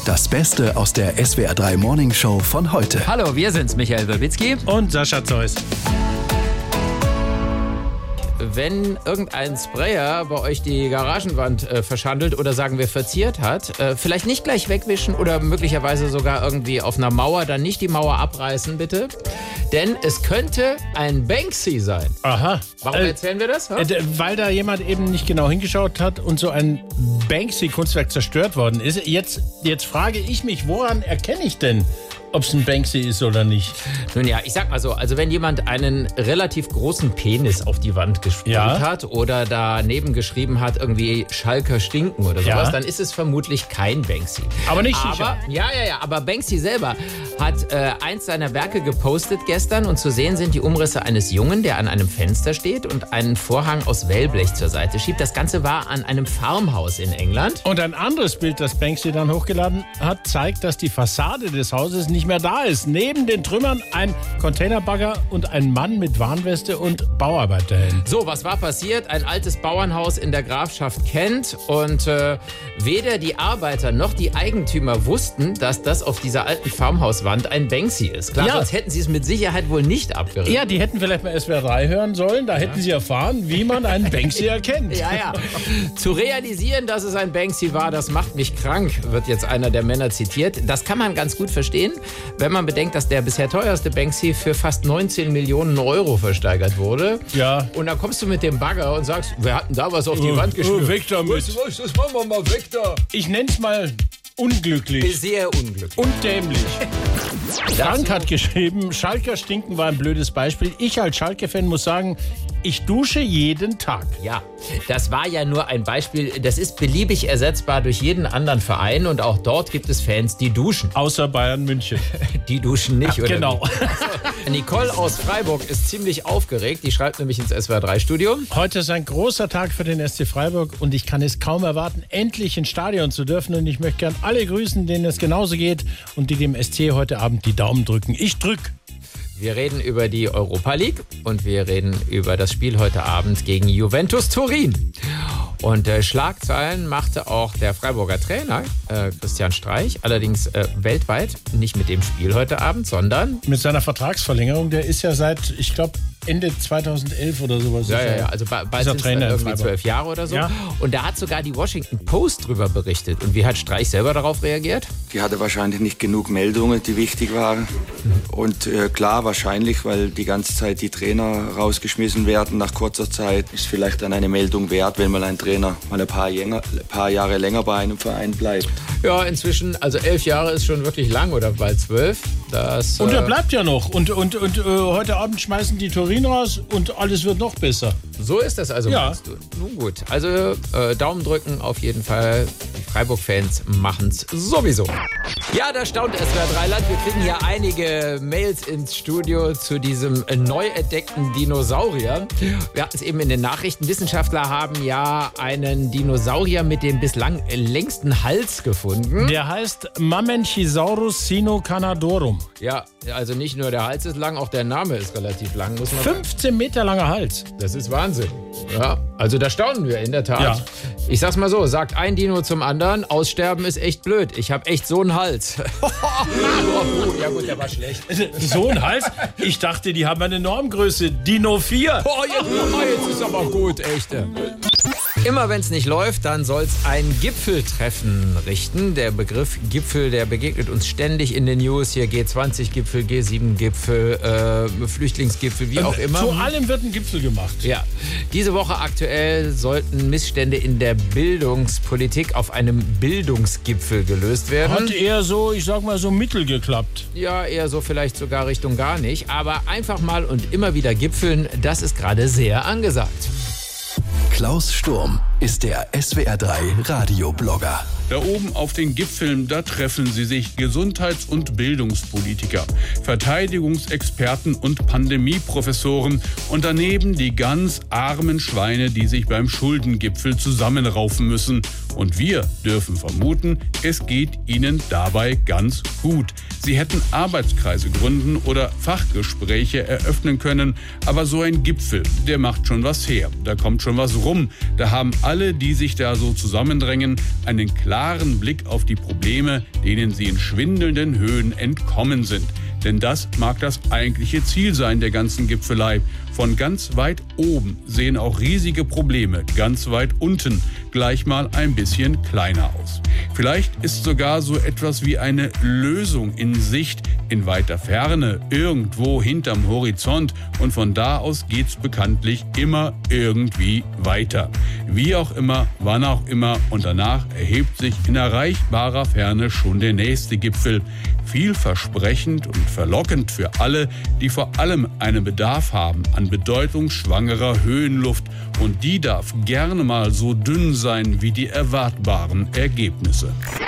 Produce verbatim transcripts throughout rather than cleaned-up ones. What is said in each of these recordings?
Das Beste aus der S W R drei Morning Show von heute. Hallo, wir sind's, Michael Wirbicki und Sascha Zeus. Wenn irgendein Sprayer bei euch die Garagenwand äh, verschandelt oder sagen wir verziert hat, äh, vielleicht nicht gleich wegwischen oder möglicherweise sogar irgendwie auf einer Mauer, dann nicht die Mauer abreißen, bitte. Denn es könnte ein Banksy sein. Aha. Warum äh, erzählen wir das? Äh, weil da jemand eben nicht genau hingeschaut hat und so ein Banksy-Kunstwerk zerstört worden ist. Jetzt, jetzt frage ich mich, woran erkenne ich denn, ob es ein Banksy ist oder nicht? Nun ja, ich sag mal so, also wenn jemand einen relativ großen Penis auf die Wand gesprüht ja. hat oder daneben geschrieben hat, irgendwie Schalker stinken oder sowas, ja. dann ist es vermutlich kein Banksy. Aber nicht aber, sicher. Ja, ja, ja, aber Banksy selber hat äh, eins seiner Werke gepostet gestern und zu sehen sind die Umrisse eines Jungen, der an einem Fenster steht und einen Vorhang aus Wellblech zur Seite schiebt. Das Ganze war an einem Farmhaus in England. Und ein anderes Bild, das Banksy dann hochgeladen hat, zeigt, dass die Fassade des Hauses nicht mehr da ist. Neben den Trümmern ein Containerbagger und ein Mann mit Warnweste und Bauarbeiterhelm. So, was war passiert? Ein altes Bauernhaus in der Grafschaft Kent und äh, weder die Arbeiter noch die Eigentümer wussten, dass das auf dieser alten Farmhauswand ein Banksy ist. Klar, ja. sonst hätten sie es mit Sicherheit wohl nicht abgerissen. Ja, die hätten vielleicht mal S W R drei hören sollen. Da hätten ja. sie erfahren, wie man einen Banksy erkennt. Ja, ja. Zu realisieren, dass es ein Banksy war, das macht mich krank, wird jetzt einer der Männer zitiert. Das kann man ganz gut verstehen, wenn man bedenkt, dass der bisher teuerste Banksy für fast neunzehn Millionen Euro versteigert wurde. Ja. Und dann kommst du mit dem Bagger und sagst, wir hatten da was auf die uh, Wand geschmiert. Uh, weg damit. Was, was, das machen wir mal weg da. Ich nenn's mal unglücklich. Sehr unglücklich. Und dämlich. Frank hat geschrieben, Schalker stinken war ein blödes Beispiel. Ich als Schalke-Fan muss sagen, ich dusche jeden Tag. Ja, das war ja nur ein Beispiel. Das ist beliebig ersetzbar durch jeden anderen Verein. Und auch dort gibt es Fans, die duschen. Außer Bayern München. Die duschen nicht, ja, oder? Genau. Nicole aus Freiburg ist ziemlich aufgeregt. Die schreibt nämlich ins S W R drei Studio. Heute ist ein großer Tag für den S C Freiburg. Und ich kann es kaum erwarten, endlich ins Stadion zu dürfen. Und ich möchte gern alle grüßen, denen es genauso geht. Und die dem S C heute Abend die Daumen drücken. Ich drück. Wir reden über die Europa League und wir reden über das Spiel heute Abend gegen Juventus Turin. Und äh, Schlagzeilen machte auch der Freiburger Trainer äh, Christian Streich, allerdings äh, weltweit, nicht mit dem Spiel heute Abend, sondern mit seiner Vertragsverlängerung. Der ist ja seit, ich glaube, Ende zweitausendelf oder sowas. Ja, ja, ja. Also bald sind es irgendwie zwölf Jahre oder so. Ja. Und da hat sogar die Washington Post drüber berichtet. Und wie hat Streich selber darauf reagiert? Die hatte wahrscheinlich nicht genug Meldungen, die wichtig waren. Und äh, klar, wahrscheinlich, weil die ganze Zeit die Trainer rausgeschmissen werden nach kurzer Zeit, ist vielleicht dann eine Meldung wert, wenn mal ein Trainer mal ein paar, Jänger, ein paar Jahre länger bei einem Verein bleibt. Ja, inzwischen, also elf Jahre ist schon wirklich lang oder bald zwölf. Das, und er bleibt ja noch. Und, und, und äh, heute Abend schmeißen die Turin raus und alles wird noch besser. So ist das also, ja. meinst du? Nun gut, also äh, Daumen drücken auf jeden Fall. Die Freiburg-Fans machen's sowieso. Ja, da staunt S W R drei Land. Wir kriegen hier einige Mails ins Studio zu diesem neu entdeckten Dinosaurier. Wir hatten es eben in den Nachrichten. Wissenschaftler haben ja einen Dinosaurier mit dem bislang längsten Hals gefunden. Der heißt Mamenchisaurus sinocarnadorum. Ja, also nicht nur der Hals ist lang, auch der Name ist relativ lang. Muss man fünfzehn Meter langer Hals. Das ist Wahnsinn. Ja, also da staunen wir in der Tat. Ja. Ich sag's mal so, sagt ein Dino zum anderen, aussterben ist echt blöd. Ich hab echt so einen Hals. Ja gut, der war schlecht. So ein Hals? Ich dachte, die haben eine Normgröße. Dino vier. Oh, jetzt, jetzt ist aber gut, echt. Immer wenn es nicht läuft, dann soll es ein Gipfeltreffen richten. Der Begriff Gipfel, der begegnet uns ständig in den News. Hier G zwanzig Gipfel, G sieben Gipfel, äh, Flüchtlingsgipfel, wie auch immer. Zu allem wird ein Gipfel gemacht. Ja. Diese Woche aktuell sollten Missstände in der Bildungspolitik auf einem Bildungsgipfel gelöst werden. Hat eher so, ich sag mal, so mittel geklappt. Ja, eher so vielleicht sogar Richtung gar nicht. Aber einfach mal und immer wieder gipfeln, das ist gerade sehr angesagt. Klaus Sturm ist der S W R drei Radioblogger. Da oben auf den Gipfeln, da treffen sie sich Gesundheits- und Bildungspolitiker, Verteidigungsexperten und Pandemieprofessoren und daneben die ganz armen Schweine, die sich beim Schuldengipfel zusammenraufen müssen. Und wir dürfen vermuten, es geht ihnen dabei ganz gut. Sie hätten Arbeitskreise gründen oder Fachgespräche eröffnen können, aber so ein Gipfel, der macht schon was her. Da kommt schon was rum. Da haben alle, die sich da so zusammendrängen, einen klaren klaren Blick auf die Probleme, denen sie in schwindelnden Höhen entkommen sind. Denn das mag das eigentliche Ziel sein der ganzen Gipfelei. Von ganz weit oben sehen auch riesige Probleme ganz weit unten gleich mal ein bisschen kleiner aus. Vielleicht ist sogar so etwas wie eine Lösung in Sicht, in weiter Ferne, irgendwo hinterm Horizont. Und von da aus geht's bekanntlich immer irgendwie weiter. Wie auch immer, wann auch immer. Und danach erhebt sich in erreichbarer Ferne schon der nächste Gipfel. Vielversprechend und verlockend für alle, die vor allem einen Bedarf haben an bedeutungsschwangerer Höhenluft. Und die darf gerne mal so dünn sein wie die erwartbaren Ergebnisse.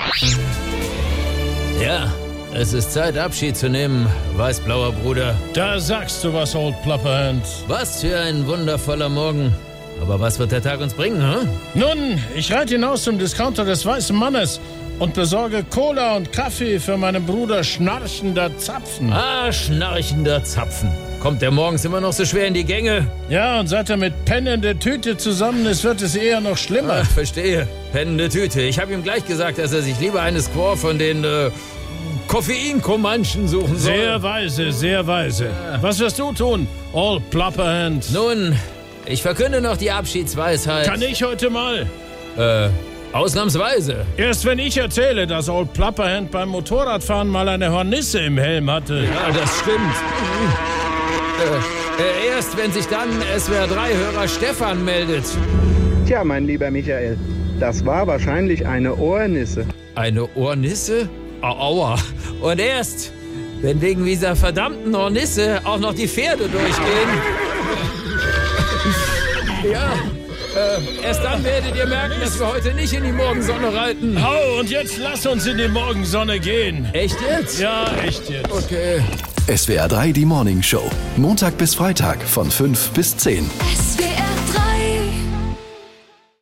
Ja, es ist Zeit, Abschied zu nehmen, weißblauer Bruder. Da sagst du was, Old Plopperhand. Was für ein wundervoller Morgen. Aber was wird der Tag uns bringen, hm? Nun, ich reite hinaus zum Discounter des weißen Mannes und besorge Cola und Kaffee für meinen Bruder Schnarchender Zapfen. Ah, Schnarchender Zapfen. Kommt der morgens immer noch so schwer in die Gänge? Ja, und seit er mit pennende Tüte zusammen ist, wird es eher noch schlimmer. Ach, verstehe. Pennende Tüte. Ich habe ihm gleich gesagt, dass er sich lieber eine Squaw von den äh, Koffeinkomanchen suchen soll. Sehr weise, sehr weise. Ja. Was wirst du tun, Old Plopperhand? Nun, ich verkünde noch die Abschiedsweisheit. Kann ich heute mal? Äh... Ausnahmsweise. Erst wenn ich erzähle, dass Old Plopperhand beim Motorradfahren mal eine Hornisse im Helm hatte. Ja, das stimmt. Äh, erst wenn sich dann S W R drei Hörer Stefan meldet. Tja, mein lieber Michael, das war wahrscheinlich eine Ohrnisse. Eine Ohrnisse? Au, aua. Und erst, wenn wegen dieser verdammten Ohrnisse auch noch die Pferde durchgehen. Ja. Äh, erst dann werdet ihr merken, dass wir heute nicht in die Morgensonne reiten. Hau, und jetzt lass uns in die Morgensonne gehen. Echt jetzt? Ja, echt jetzt. Okay. S W R drei, die Morning Show. Montag bis Freitag von fünf bis zehn.